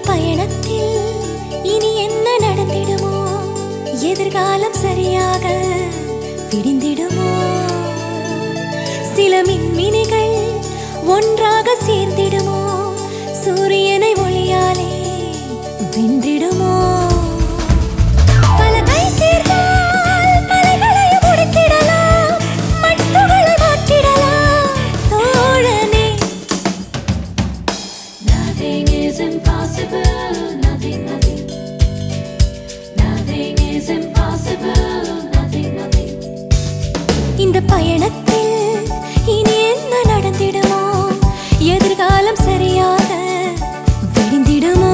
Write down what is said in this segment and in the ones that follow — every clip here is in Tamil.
பயணத்தில் இனி என்ன நடந்திடுமோ, எதிர்காலம் சரியாக விடிந்திடுமோ, சில மின்மினிகள் ஒன்றாக சேர்ந்திடுமோ, சூரியனை ஒளியாலே வென்றிடுமோ. இந்த பயணத்தில் இனி என்ன நடந்திடுமோ, எதிர்காலம் சரியாக விடிந்திடுமோ.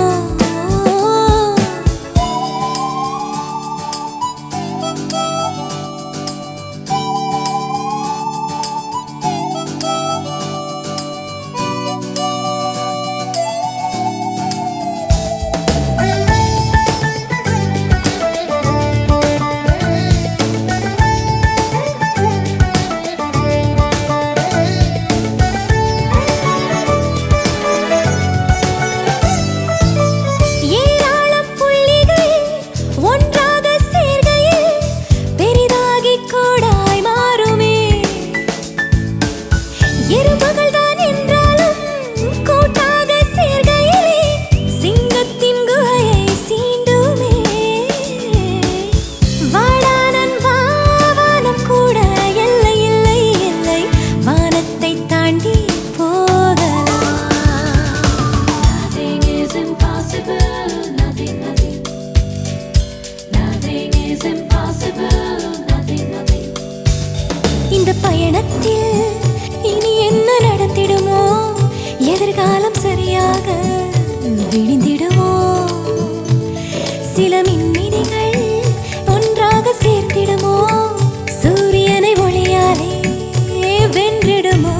இந்த பயணத்தில் இனி என்ன நடந்திடுமோ, எதிர்காலம் சரியாக விடிந்திடுமோ, சில மின்மினிகள் ஒன்றாக சேர்த்திடுமோ, சூரியனை ஒளியாலே வென்றிடுமோ.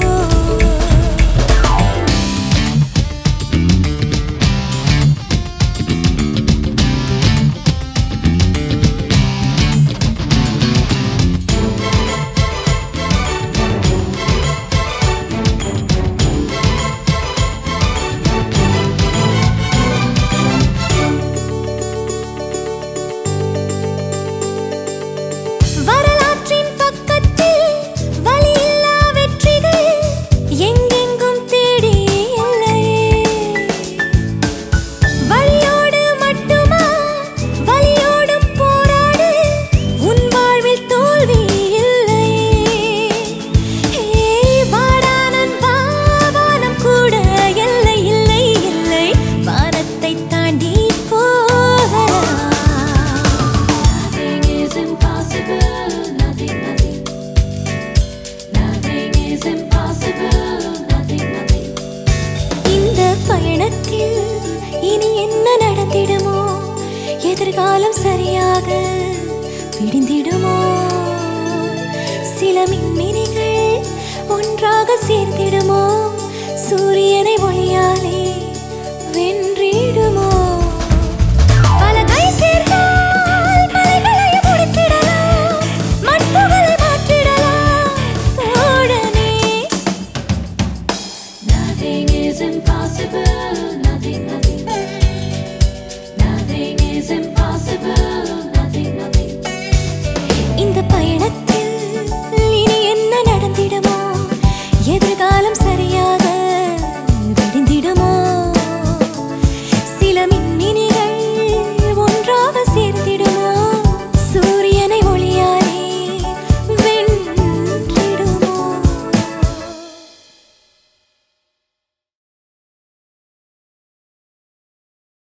பயணத்தில் இனி என்ன நடந்திடுமோ, எதிர்காலம் சரியாக விடிந்திடுமோ, சில மின்மினிகள் ஒன்றாக சேர்ந்திடுமோ, சூரியனை ஒளியாலே வென்றிடுமோ. பல கை சேர்ந்தால் மலைகளை முடித்திடலாம், மண்புகளை மாற்றிடலாம் தோழனே. Nothing is impossible, nothing.